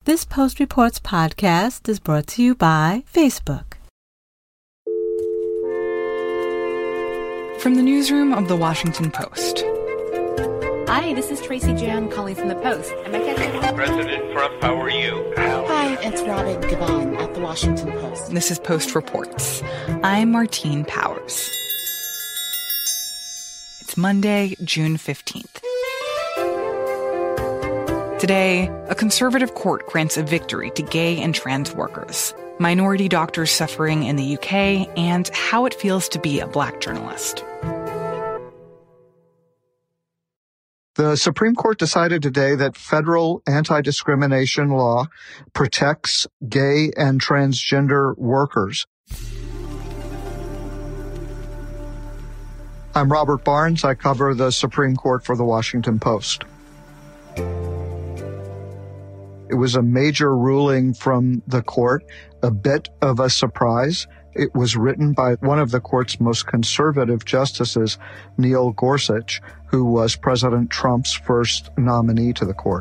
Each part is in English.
This Post Reports podcast is brought to you by Facebook. From the newsroom of The Washington Post. Hi, this is Tracy Jan calling from The Post. Am I catching? President Trump, how are you? Hi, it's Robin Givon at The Washington Post. This is Post Reports. I'm Martine Powers. It's Monday, June 15th. Today, a conservative court grants a victory to gay and trans workers, minority doctors suffering in the UK, and how it feels to be a Black journalist. The Supreme Court decided today that federal anti-discrimination law protects gay and transgender workers. I'm Robert Barnes. I cover the Supreme Court for The Washington Post. It was a major ruling from the court, a bit of a surprise. It was written by one of the court's most conservative justices, Neil Gorsuch, who was President Trump's first nominee to the court.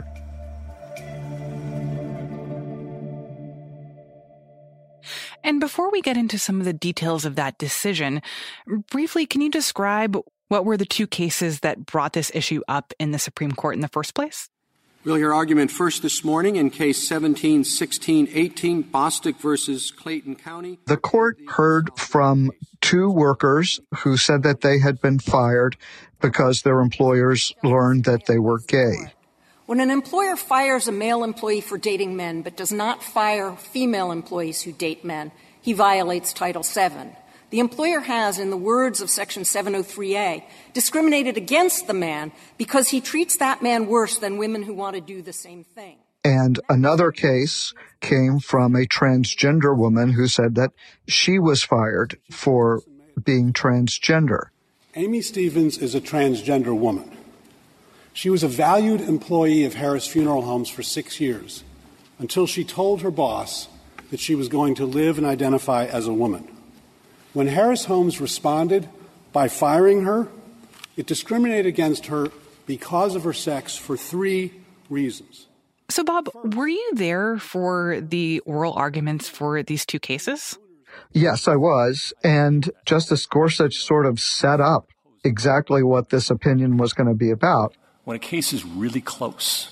And before we get into some of the details of that decision, briefly, can you describe what were the two cases that brought this issue up in the Supreme Court in the first place? We'll hear argument first this morning in Case 17-16-18, Bostick versus Clayton County. The court heard from two workers who said that they had been fired because their employers learned that they were gay. When an employer fires a male employee for dating men but does not fire female employees who date men, he violates Title VII. The employer has, in the words of Section 703A, discriminated against the man because he treats that man worse than women who want to do the same thing. And another case came from a transgender woman who said that she was fired for being transgender. Amy Stevens is a transgender woman. She was a valued employee of Harris Funeral Homes for 6 years until she told her boss that she was going to live and identify as a woman. When Harris Homes responded by firing her, it discriminated against her because of her sex for 3 reasons. So, Bob, were you there for the oral arguments for these two cases? Yes, I was. And Justice Gorsuch sort of set up exactly what this opinion was going to be about. When a case is really close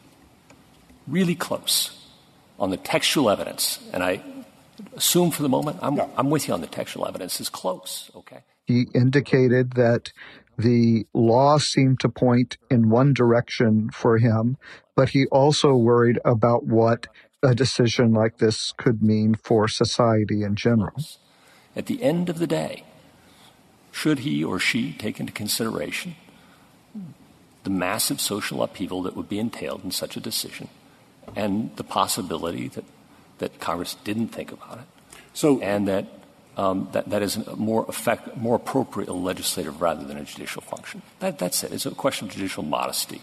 on the textual evidence, and I assume for the moment, I'm with you on the textual evidence is close, okay? He indicated that the law seemed to point in one direction for him, but he also worried about what a decision like this could mean for society in general. At the end of the day, should he or she take into consideration the massive social upheaval that would be entailed in such a decision and the possibility that Congress didn't think about it, and that is a more appropriate legislative rather than a judicial function. That's it. It's a question of judicial modesty.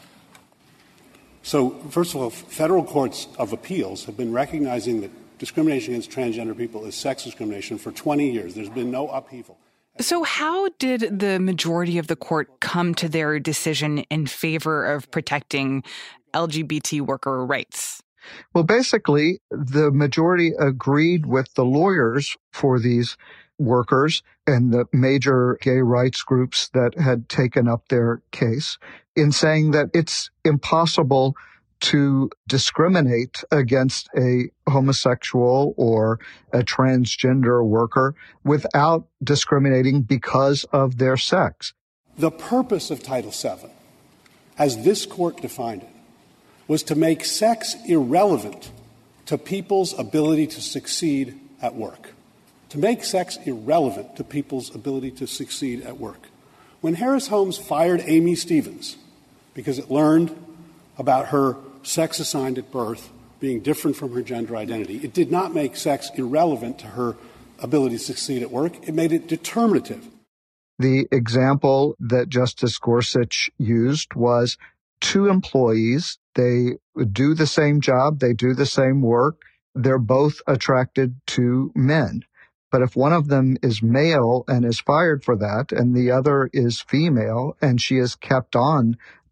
So, first of all, federal courts of appeals have been recognizing that discrimination against transgender people is sex discrimination for 20 years. There's been no upheaval. So how did the majority of the court come to their decision in favor of protecting LGBT worker rights? Well, basically, the majority agreed with the lawyers for these workers and the major gay rights groups that had taken up their case in saying that it's impossible to discriminate against a homosexual or a transgender worker without discriminating because of their sex. The purpose of Title VII, as this court defined it, was to make sex irrelevant to people's ability to succeed at work. To make sex irrelevant to people's ability to succeed at work. When Harris Homes fired Amy Stevens because it learned about her sex assigned at birth being different from her gender identity, it did not make sex irrelevant to her ability to succeed at work. It made it determinative. The example that Justice Gorsuch used was two employees. They do the same job. They do the same work. They're both attracted to men. But if one of them is male and is fired for that, and the other is female and she is kept on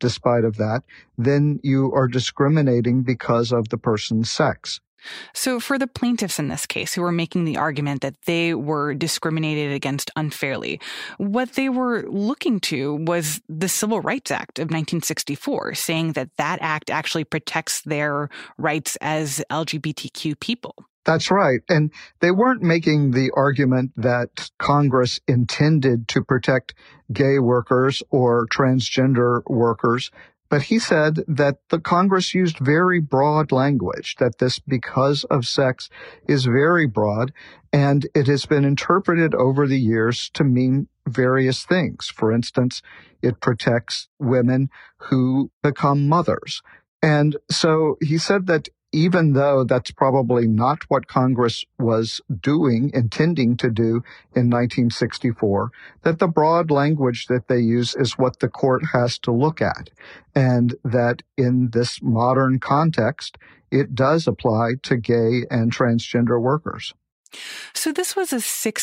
despite of that, then you are discriminating because of the person's sex. So for the plaintiffs in this case who were making the argument that they were discriminated against unfairly, what they were looking to was the Civil Rights Act of 1964, saying that that act actually protects their rights as LGBTQ people. That's right. And they weren't making the argument that Congress intended to protect gay workers or transgender workers. But he said that the Congress used very broad language, that this because of sex is very broad, and it has been interpreted over the years to mean various things. For instance, it protects women who become mothers. And so he said that even though that's probably not what Congress was intending to do in 1964, that the broad language that they use is what the court has to look at. And that in this modern context, it does apply to gay and transgender workers. So this was a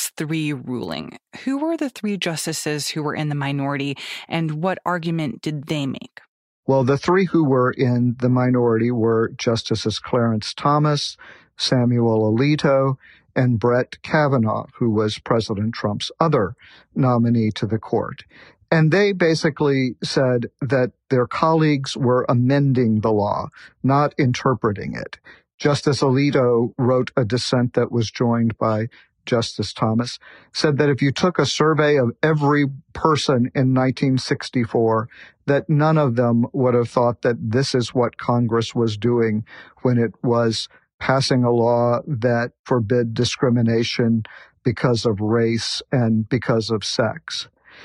6-3 ruling. Who were the three justices who were in the minority, and what argument did they make? Well, the three who were in the minority were Justices Clarence Thomas, Samuel Alito, and Brett Kavanaugh, who was President Trump's other nominee to the court. And they basically said that their colleagues were amending the law, not interpreting it. Justice Alito wrote a dissent that was joined by Justice Thomas, said that if you took a survey of every person in 1964, that none of them would have thought that this is what Congress was doing when it was passing a law that forbid discrimination because of race and because of sex.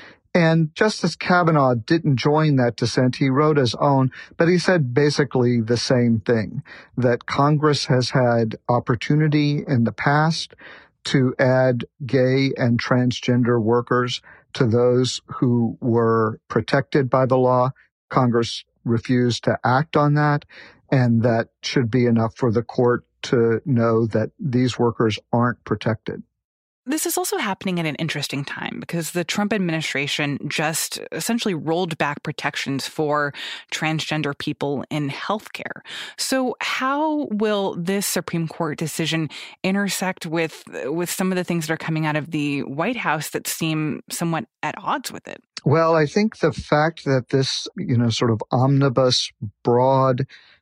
And Justice Kavanaugh didn't join that dissent. He wrote his own, but he said basically the same thing, that Congress has had opportunity in the past to add gay and transgender workers to those who were protected by the law. Congress refused to act on that, and that should be enough for the court to know that these workers aren't protected. This is also happening at an interesting time because the Trump administration just essentially rolled back protections for transgender people in healthcare. So how will this Supreme Court decision intersect with some of the things that are coming out of the White House that seem somewhat at odds with it? Well, I think the fact that this, sort of omnibus, broad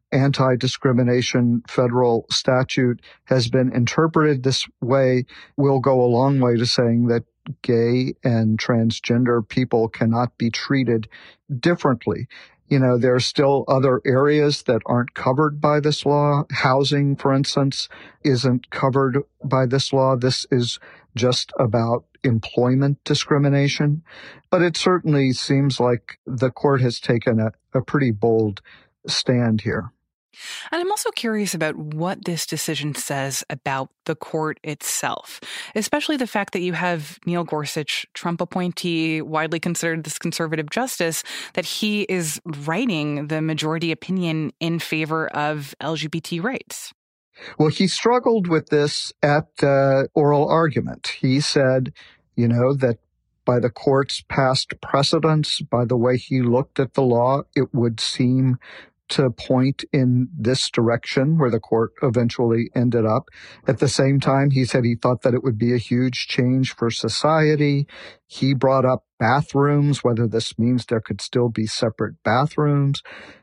anti-discrimination federal statute has been interpreted this way will go a long way to saying that gay and transgender people cannot be treated differently. There are still other areas that aren't covered by this law. Housing, for instance, isn't covered by this law. This is just about employment discrimination. But it certainly seems like the court has taken a pretty bold stand here. And I'm also curious about what this decision says about the court itself, especially the fact that you have Neil Gorsuch, Trump appointee, widely considered this conservative justice, that he is writing the majority opinion in favor of LGBT rights. Well, he struggled with this at oral argument. He said, that by the court's past precedents, by the way he looked at the law, it would seem to point in this direction where the court eventually ended up. At the same time, he said he thought that it would be a huge change for society. He brought up bathrooms, whether this means there could still be separate bathrooms.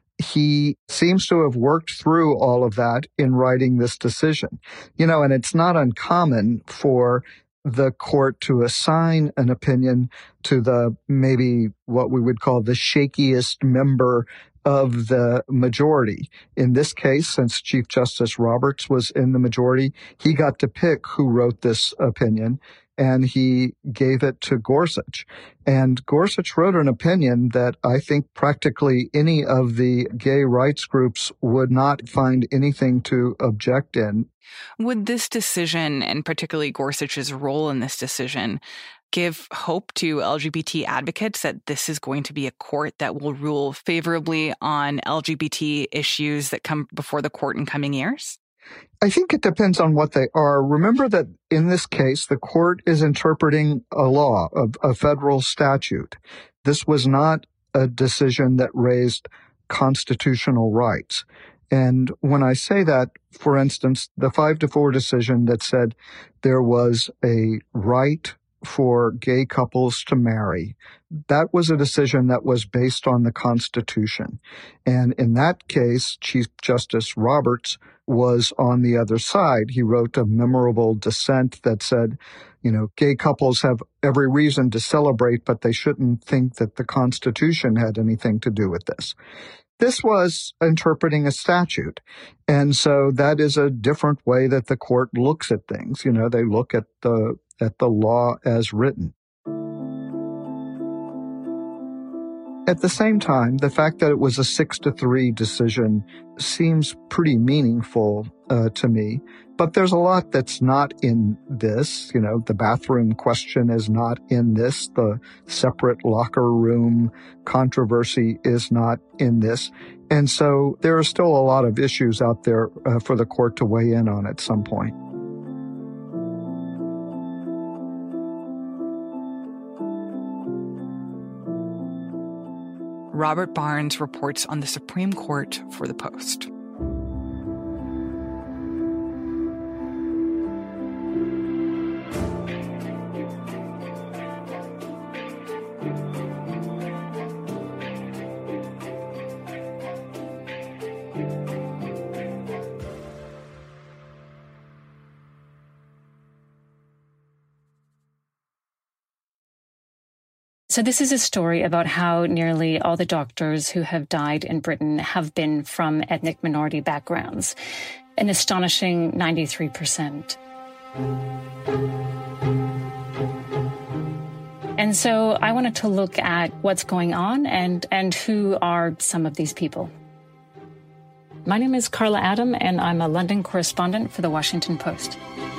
He seems to have worked through all of that in writing this decision. And it's not uncommon for the court to assign an opinion to the maybe what we would call the shakiest member of the majority. In this case, since Chief Justice Roberts was in the majority, he got to pick who wrote this opinion, and he gave it to Gorsuch. And Gorsuch wrote an opinion that I think practically any of the gay rights groups would not find anything to object in. Would this decision, and particularly Gorsuch's role in this decision, give hope to LGBT advocates that this is going to be a court that will rule favorably on LGBT issues that come before the court in coming years? I think it depends on what they are. Remember that in this case, the court is interpreting a law, a federal statute. This was not a decision that raised constitutional rights. And when I say that, for instance, the 5-4 decision that said there was a right for gay couples to marry, that was a decision that was based on the Constitution. And in that case, Chief Justice Roberts was on the other side. He wrote a memorable dissent that said, gay couples have every reason to celebrate, but they shouldn't think that the Constitution had anything to do with this. This was interpreting a statute. And so that is a different way that the court looks at things. They look at the law as written. At the same time, the fact that it was a 6-3 decision seems pretty meaningful to me. But there's a lot that's not in this. The bathroom question is not in this. The separate locker room controversy is not in this. And so there are still a lot of issues out there for the court to weigh in on at some point. Robert Barnes reports on the Supreme Court for The Post. So this is a story about how nearly all the doctors who have died in Britain have been from ethnic minority backgrounds, an astonishing 93%. And so I wanted to look at what's going on and who are some of these people. My name is Carla Adam, and I'm a London correspondent for The Washington Post.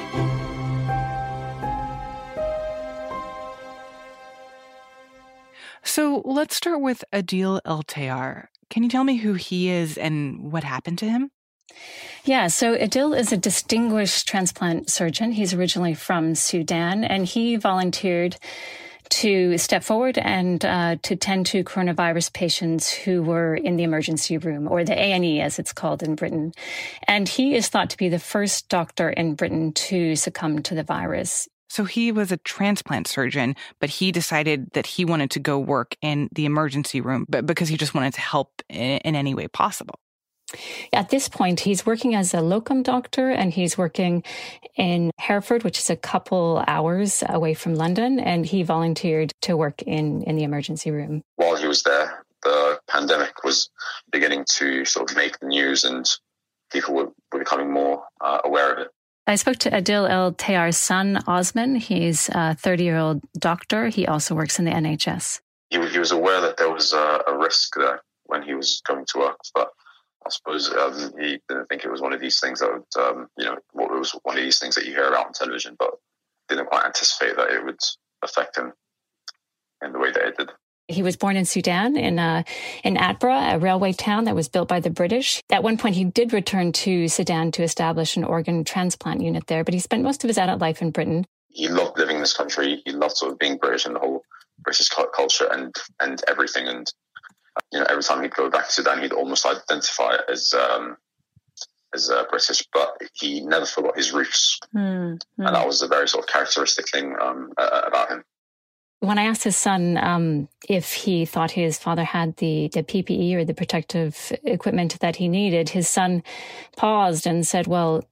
So let's start with Adil El-Tayar. Can you tell me who he is and what happened to him? Yeah, so Adil is a distinguished transplant surgeon. He's originally from Sudan, and he volunteered to step forward and to tend to coronavirus patients who were in the emergency room, or the A&E as it's called in Britain. And he is thought to be the first doctor in Britain to succumb to the virus. So he was a transplant surgeon, but he decided that he wanted to go work in the emergency room, but because he just wanted to help in any way possible. At this point, he's working as a locum doctor, and he's working in Hereford, which is a couple hours away from London, and he volunteered to work in the emergency room. While he was there, the pandemic was beginning to sort of make the news, and people were becoming more aware of it. I spoke to Adil El-Tayar's son, Osman. He's a 30-year-old doctor. He also works in the NHS. He was aware that there was a risk there when he was going to work, but I suppose he didn't think it was one of these things that would, it was one of these things that you hear about on television, but didn't quite anticipate that it would affect him in the way that it did. He was born in Sudan, in Atbara, a railway town that was built by the British. At one point, he did return to Sudan to establish an organ transplant unit there, but he spent most of his adult life in Britain. He loved living in this country. He loved sort of being British and the whole British culture and everything. And every time he'd go back to Sudan, he'd almost identify as British, but he never forgot his roots. And that was a very sort of characteristic thing about him. When I asked his son if he thought his father had the PPE or the protective equipment that he needed, his son paused and said, well...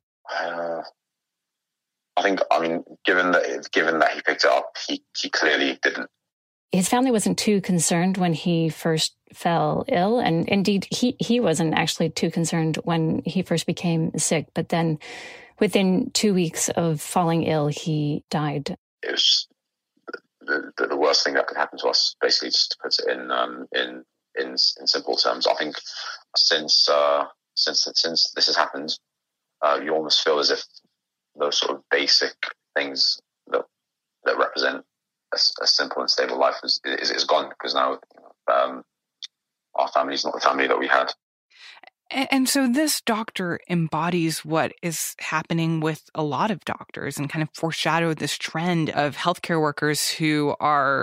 given that he picked it up, he clearly didn't. His family wasn't too concerned when he first fell ill, and indeed, he wasn't actually too concerned when he first became sick. But then within 2 weeks of falling ill, he died. It was just the worst thing that could happen to us, basically, just to put it in simple terms. I think since this has happened, you almost feel as if those sort of basic things that represent a simple and stable life is gone, because now our family is not the family that we had. And so this doctor embodies what is happening with a lot of doctors and kind of foreshadowed this trend of healthcare workers who are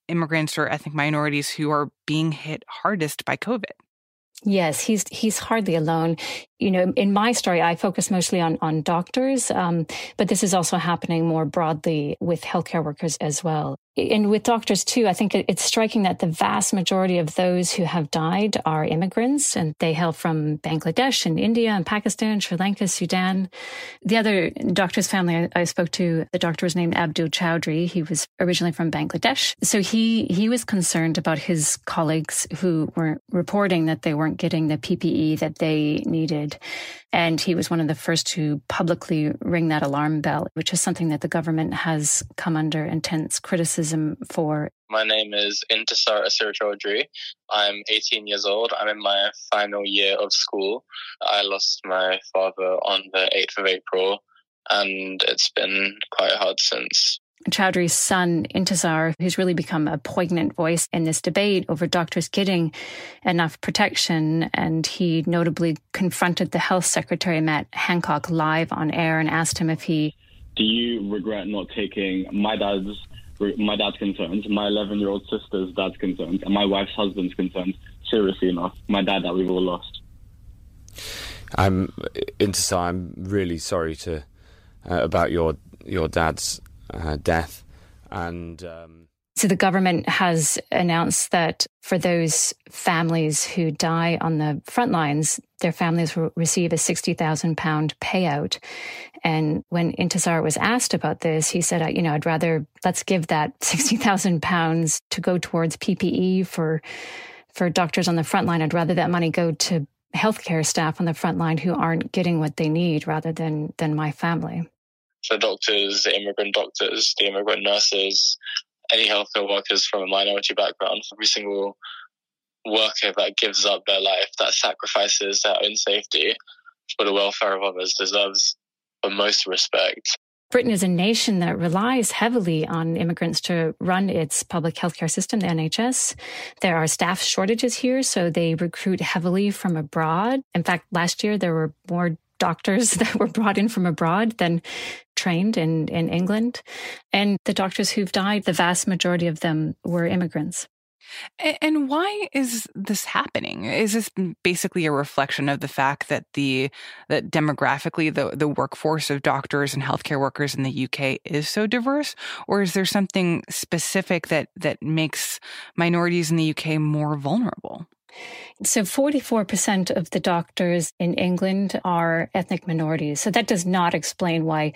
immigrants or ethnic minorities who are being hit hardest by COVID. Yes, he's hardly alone. You know, in my story, I focus mostly on doctors, but this is also happening more broadly with healthcare workers as well. And with doctors, too, I think it's striking that the vast majority of those who have died are immigrants, and they hail from Bangladesh and India and Pakistan, Sri Lanka, Sudan. The other doctor's family I spoke to, the doctor was named Abdul Chowdhury. He was originally from Bangladesh. So he was concerned about his colleagues who were reporting that they weren't getting the PPE that they needed. And he was one of the first to publicly ring that alarm bell, which is something that the government has come under intense criticism for. My name is Intisar Asir Chaudhry. I'm 18 years old. I'm in my final year of school. I lost my father on the 8th of April, and it's been quite hard since. Chowdhury's son, Intisar, who's really become a poignant voice in this debate over doctors getting enough protection. And he notably confronted the health secretary, Matt Hancock, live on air and asked him if he... Do you regret not taking my dad's concerns, my 11-year-old sister's dad's concerns, and my wife's husband's concerns seriously enough? My dad that we've all lost. Intisar, I'm really sorry about your dad's death. And so the government has announced that for those families who die on the front lines, their families will receive a £60,000 payout. And when Intisar was asked about this, he said, I'd rather, let's give that £60,000 to go towards PPE for doctors on the front line. I'd rather that money go to healthcare staff on the front line who aren't getting what they need rather than my family. The doctors, the immigrant nurses, any healthcare workers from a minority background, every single worker that gives up their life, that sacrifices their own safety for the welfare of others, deserves the most respect. Britain is a nation that relies heavily on immigrants to run its public healthcare system, the NHS. There are staff shortages here, so they recruit heavily from abroad. In fact, last year there were more doctors that were brought in from abroad than trained in England. And the doctors who've died, the vast majority of them were immigrants. And why is this happening? Is this basically a reflection of the fact that that demographically the workforce of doctors and healthcare workers in the UK is so diverse? Or is there something specific that makes minorities in the UK more vulnerable? So 44% of the doctors in England are ethnic minorities. So that does not explain why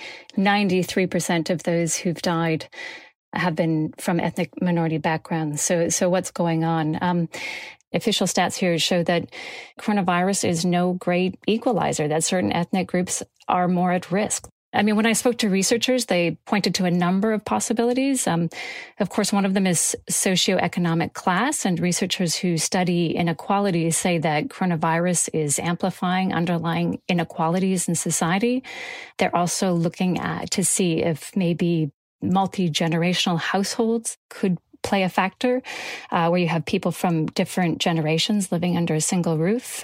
93% of those who've died have been from ethnic minority backgrounds. So what's going on? Official stats here show that coronavirus is no great equalizer, that certain ethnic groups are more at risk. I mean, when I spoke to researchers, they pointed to a number of possibilities. Of course, one of them is socioeconomic class, and researchers who study inequalities say that coronavirus is amplifying underlying inequalities in society. They're also looking to see if maybe multi-generational households could play a factor, where you have people from different generations living under a single roof.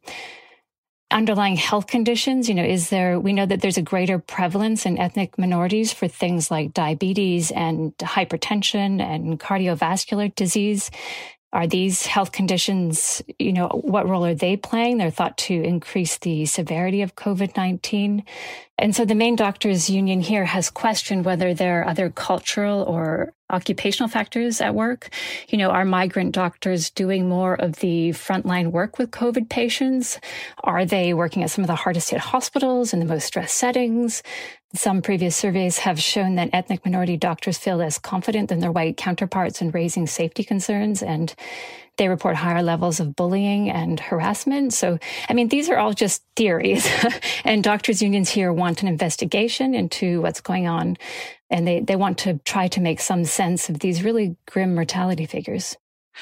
Underlying health conditions, we know that there's a greater prevalence in ethnic minorities for things like diabetes and hypertension and cardiovascular disease. Are these health conditions, what role are they playing? They're thought to increase the severity of COVID-19. And so the main doctors union here has questioned whether there are other cultural or occupational factors at work. Are migrant doctors doing more of the frontline work with COVID patients? Are they working at some of the hardest hit hospitals in the most stressed settings? Some previous surveys have shown that ethnic minority doctors feel less confident than their white counterparts in raising safety concerns, and they report higher levels of bullying and harassment. So, these are all just theories. And doctors' unions here want an investigation into what's going on. And they want to try to make some sense of these really grim mortality figures.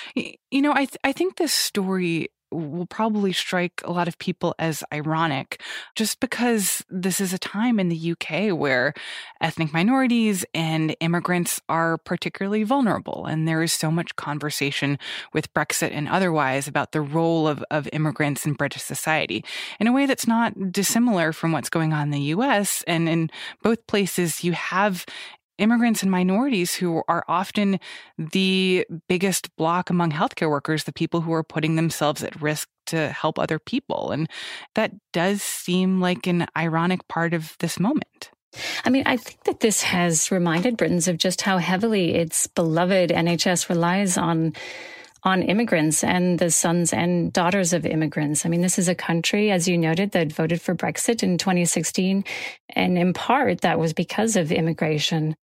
I think this story will probably strike a lot of people as ironic, just because this is a time in the UK where ethnic minorities and immigrants are particularly vulnerable. And there is so much conversation with Brexit and otherwise about the role of immigrants in British society in a way that's not dissimilar from what's going on in the US. And in both places, you have immigrants and minorities who are often the biggest block among healthcare workers, the people who are putting themselves at risk to help other people. And that does seem like an ironic part of this moment. I mean, I think that this has reminded Britons of just how heavily its beloved NHS relies on immigrants and the sons and daughters of immigrants. I mean, this is a country, as you noted, that voted for Brexit in 2016. And in part, that was because of immigration.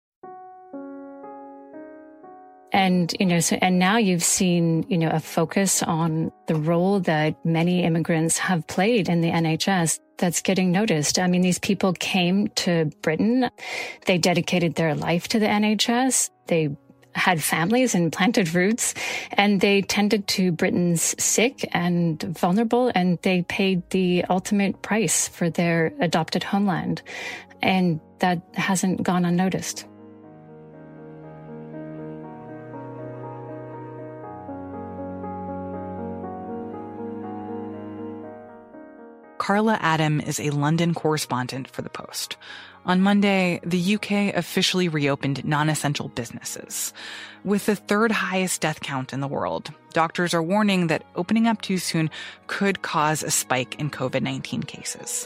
And, and now you've seen, a focus on the role that many immigrants have played in the NHS that's getting noticed. I mean, these people came to Britain. They dedicated their life to the NHS. They had families and planted roots, and they tended to Britain's sick and vulnerable, and they paid the ultimate price for their adopted homeland. And that hasn't gone unnoticed. Carla Adam is a London correspondent for The Post. On Monday, the UK officially reopened non-essential businesses. With the third highest death count in the world, doctors are warning that opening up too soon could cause a spike in COVID-19 cases.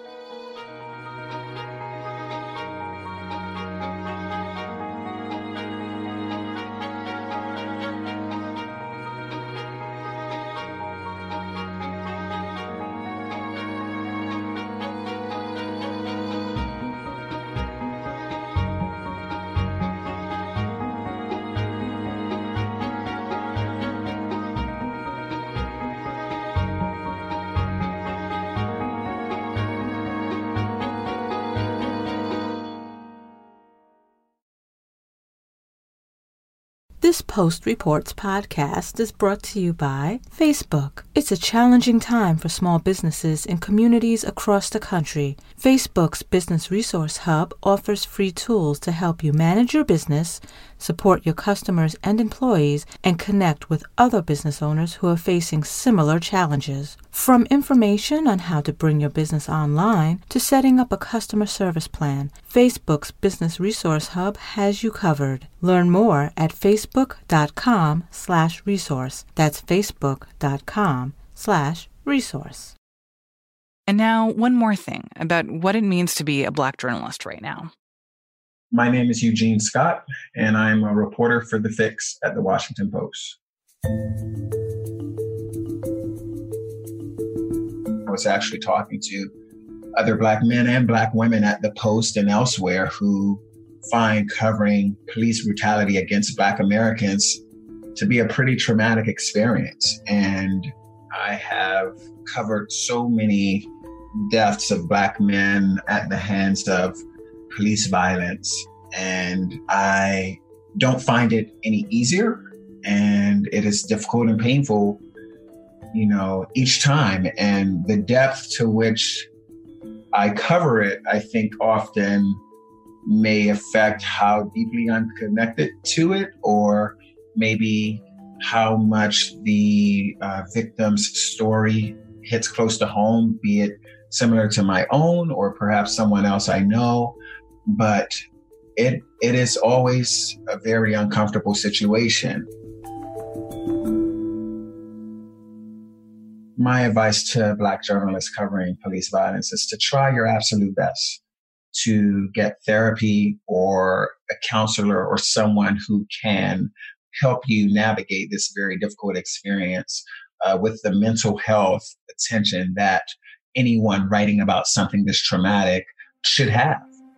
This Post Reports podcast is brought to you by Facebook. It's a challenging time for small businesses in communities across the country. Facebook's Business Resource Hub offers free tools to help you manage your business, support your customers and employees, and connect with other business owners who are facing similar challenges. From information on how to bring your business online to setting up a customer service plan, Facebook's Business Resource Hub has you covered. Learn more at facebook.com/resource. That's facebook.com/resource. And now, one more thing about what it means to be a Black journalist right now. My name is Eugene Scott, and I'm a reporter for The Fix at The Washington Post. I was actually talking to other Black men and Black women at the Post and elsewhere who find covering police brutality against Black Americans to be a pretty traumatic experience. And I have covered so many deaths of Black men at the hands of police violence, and I don't find it any easier, and it is difficult and painful, each time. And the depth to which I cover it, I think often may affect how deeply I'm connected to it, or maybe how much the victim's story hits close to home, be it similar to my own or perhaps someone else I know. But it is always a very uncomfortable situation. My advice to Black journalists covering police violence is to try your absolute best to get therapy or a counselor or someone who can help you navigate this very difficult experience with the mental health attention that anyone writing about something this traumatic should have.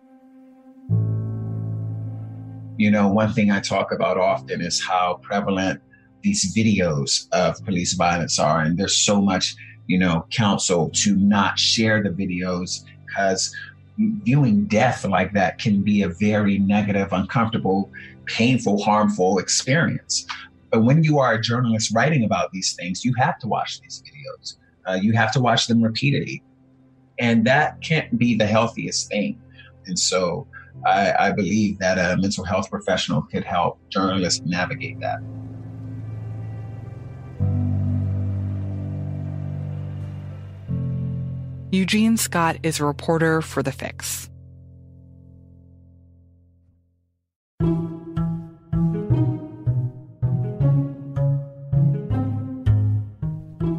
One thing I talk about often is how prevalent these videos of police violence are. And there's so much, counsel to not share the videos, because viewing death like that can be a very negative, uncomfortable, painful, harmful experience. But when you are a journalist writing about these things, you have to watch these videos. You have to watch them repeatedly. And that can't be the healthiest thing. And so I believe that a mental health professional could help journalists navigate that. Eugene Scott is a reporter for The Fix.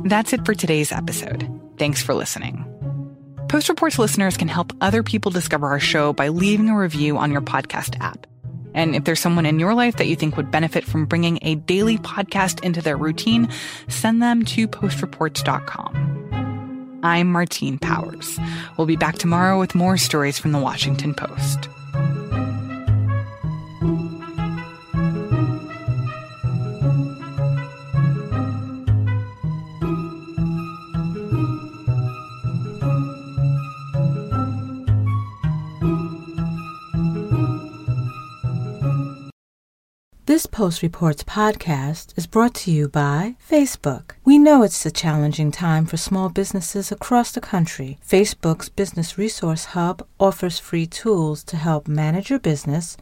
That's it for today's episode. Thanks for listening. Post Reports listeners can help other people discover our show by leaving a review on your podcast app. And if there's someone in your life that you think would benefit from bringing a daily podcast into their routine, send them to postreports.com. I'm Martine Powers. We'll be back tomorrow with more stories from the Washington Post. This Post Reports podcast is brought to you by Facebook. We know it's a challenging time for small businesses across the country. Facebook's Business Resource Hub offers free tools to help manage your business,